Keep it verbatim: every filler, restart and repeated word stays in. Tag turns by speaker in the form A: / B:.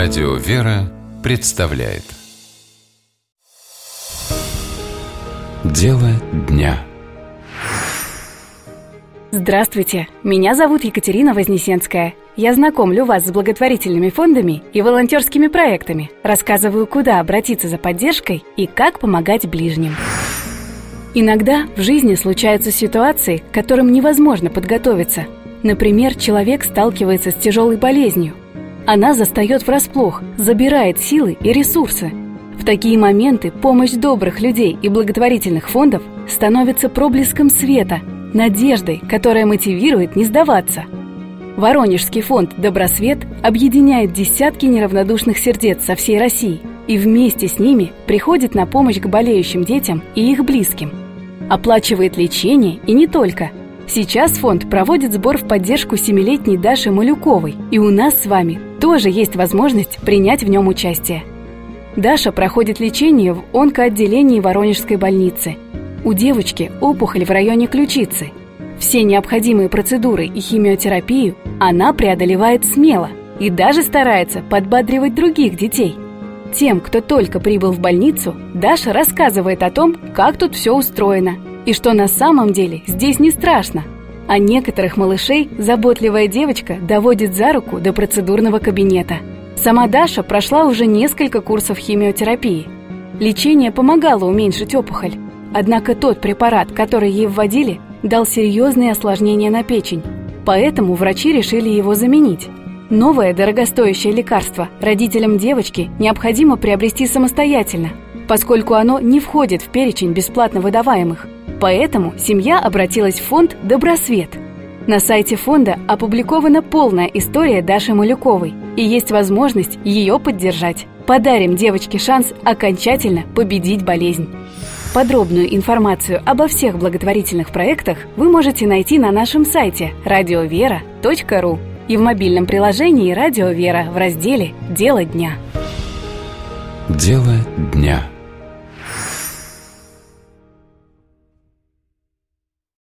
A: Радио «Вера» представляет Дело дня.
B: Здравствуйте, меня зовут Екатерина Вознесенская. Я знакомлю вас с благотворительными фондами и волонтерскими проектами, рассказываю, куда обратиться за поддержкой и как помогать ближним. Иногда в жизни случаются ситуации, к которым невозможно подготовиться. Например, человек сталкивается с тяжелой болезнью. Она застает врасплох, забирает силы и ресурсы. В такие моменты помощь добрых людей и благотворительных фондов становится проблеском света, надеждой, которая мотивирует не сдаваться. Воронежский фонд «Добросвет» объединяет десятки неравнодушных сердец со всей России и вместе с ними приходит на помощь к болеющим детям и их близким. Оплачивает лечение и не только. Сейчас фонд проводит сбор в поддержку семилетней Даши Малюковой, и у нас с вами тоже есть возможность принять в нем участие. Даша проходит лечение в онкоотделении Воронежской больницы. У девочки опухоль в районе ключицы. Все необходимые процедуры и химиотерапию она преодолевает смело и даже старается подбадривать других детей. Тем, кто только прибыл в больницу, Даша рассказывает о том, как тут все устроено, и что на самом деле здесь не страшно. А некоторых малышей заботливая девочка доводит за руку до процедурного кабинета. Сама Даша прошла уже несколько курсов химиотерапии. Лечение помогало уменьшить опухоль. Однако тот препарат, который ей вводили, дал серьезные осложнения на печень. Поэтому врачи решили его заменить. Новое дорогостоящее лекарство родителям девочки необходимо приобрести самостоятельно, поскольку оно не входит в перечень бесплатно выдаваемых. Поэтому семья обратилась в фонд «Добросвет». На сайте фонда опубликована полная история Даши Малюковой, и есть возможность ее поддержать. Подарим девочке шанс окончательно победить болезнь. Подробную информацию обо всех благотворительных проектах вы можете найти на нашем сайте радио вера точка ру и в мобильном приложении «Радио Вера» в разделе «Дело дня».
A: Дело дня.